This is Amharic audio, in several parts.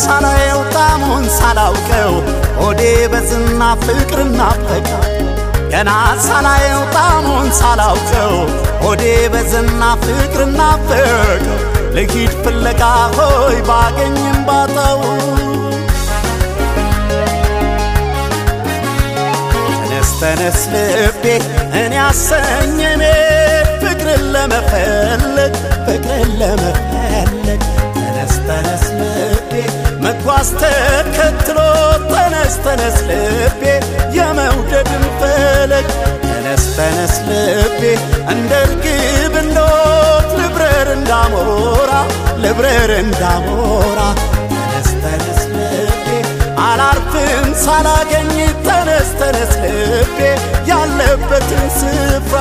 ሳላየው ጣሙን ሳላውቀው ሆዴ በዝና ፍቅርና ፈቃ ገና ሳላየው ጣሙን ሳላውቀው ሆዴ በዝና ፍቅርና ፈቃ ልሂድ ፍለጋ ሆይ ባገኝም ባጣው ተነስ ልቤ እኔ አሰኘኔ ፍቅርን ለመፈለግ ተነስ ልቤ መጓዝ ተከትሎ ተነስ ልቤ የመውደድን ፈለግ ተነስ ልቤ እንደ ርግብ እንደወፍ ልብረር እንዳሞራ ተነስ ልቤ አላርፍም ሳላገኝ ተነስ ልቤ ያለበትን ስፍራ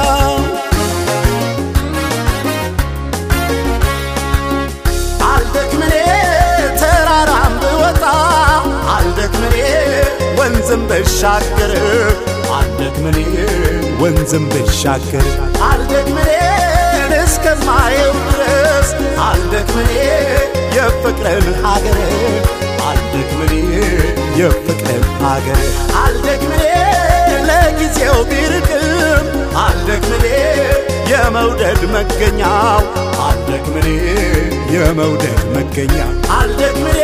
አልደክምኔ ተራራም ብወጣ አልደክምኔ ወንዝም ብሻገር አልደክምኔ ወንዝም ብሻገር አልደክምኔ እስከማየው ድረስ አልደክምኔ የፍቅርን ሀገር አልደክምኔ የፍቅርን ሀገር አልደክምኔ ለጊዜው ቢርቅም አልደክምኔ የመውደድ መገኛው አልደክምኔ የመውደድ መገኛ አልደክምኔ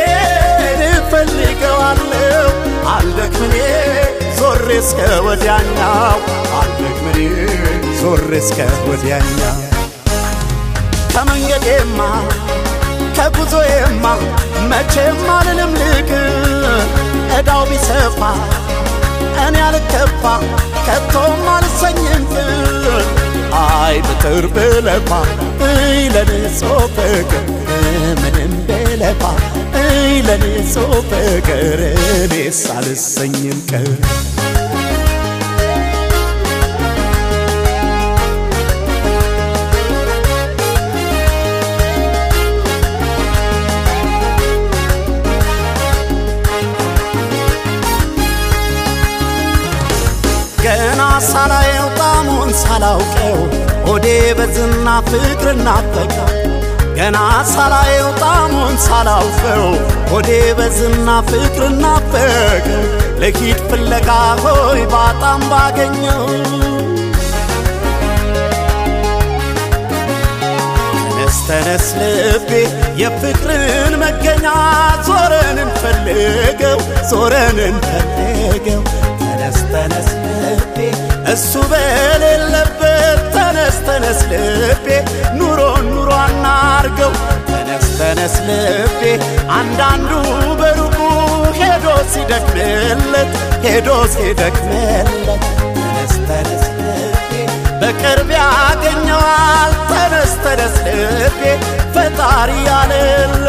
እፈልገዋለሁ አልደክምኔ ዞሬ እስከ ወዲያኛው አልደክምኔ ዞሬ እስከ ወዲያኛው ከመንገዴማ ከጉዞዬማ መቼም አልልም ልቅ ዕዳው ቢሰፋ እኔ አልከፋ ከቶም አልሰኝም አይ ብጥር ብለፋ ለንጹህ ፍቅር ምንም ብለፋ ለንጹህ ፍቅር እኔስ አልሰኝም ገና ሳላየው ጣሙን ሳላውቀው ሆዴ በዝና ፍቅርና ፈቃ ገና ሳላየው ጣሙን ሳላውቀው ሆዴ በዝና ፍቅርና ፈቃ ልሂድ ፍለጋ ሆይ ባጣም ባገኘው ተነስ ልቤ የፍቅርን መገኛ ዞረን እንፈልገው ተነስ ልቤ እሱ በሌለበት ተነስ ልቤ ኑሮ አናርገው ተነስ ልቤ አንዳንዱ በሩቁ ሄዶ ሲደክምለት ተነስ ልቤ በቅርብ ያገኘዋል ተነስ ልቤ ፈጣሪ ያለለ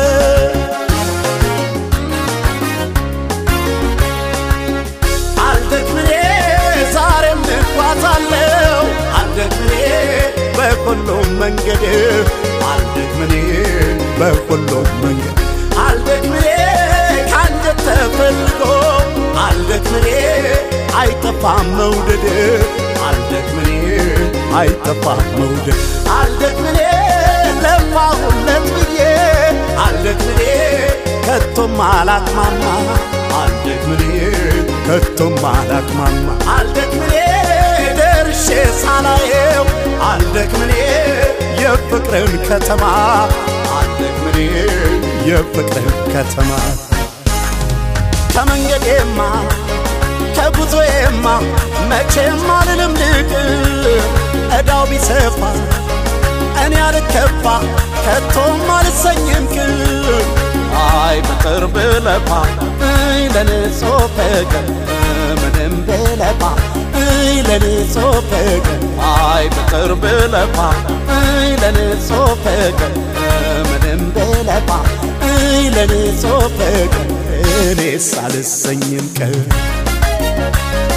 አልደክምኔ ዛሬም እጓዛለሁ አልደክምኔ በሁሉም መንገድ አልደክምኔ በሁሉም መንገድ አልደክምኔ ካንጀት ተፈልጎ አልደክምኔ አይጠፋም መውደድ አልደክምኔ አይጠፋም መውደድ አልደክምኔ ለፋሁለት ብዬ አልደክምኔ ከቶም አላቅማማ አልደክምኔ ከቶም አላቅማማ አልደክምኔ ደርሼ ሳላየው አልደክምኔ የፍቅርን ከተማ አልደክምኔ የፍቅርን ከተማ ከመንገዴማ ከጉዞዬማ መቼም አልልም ልቅ ዕዳው ቢሰፋ እኔ አልከፋ ከቶም አልሰኝም አይ ብጥር ብለፋ ለንጹህ ፍቅር ምንም ብለፋ ለንጹህ ፍቅር አይ ብጥር ብለፋ ለንጹህ ፍቅር ምንም ብለፋ ለንጹህ ፍቅር እኔስ አልሰኝም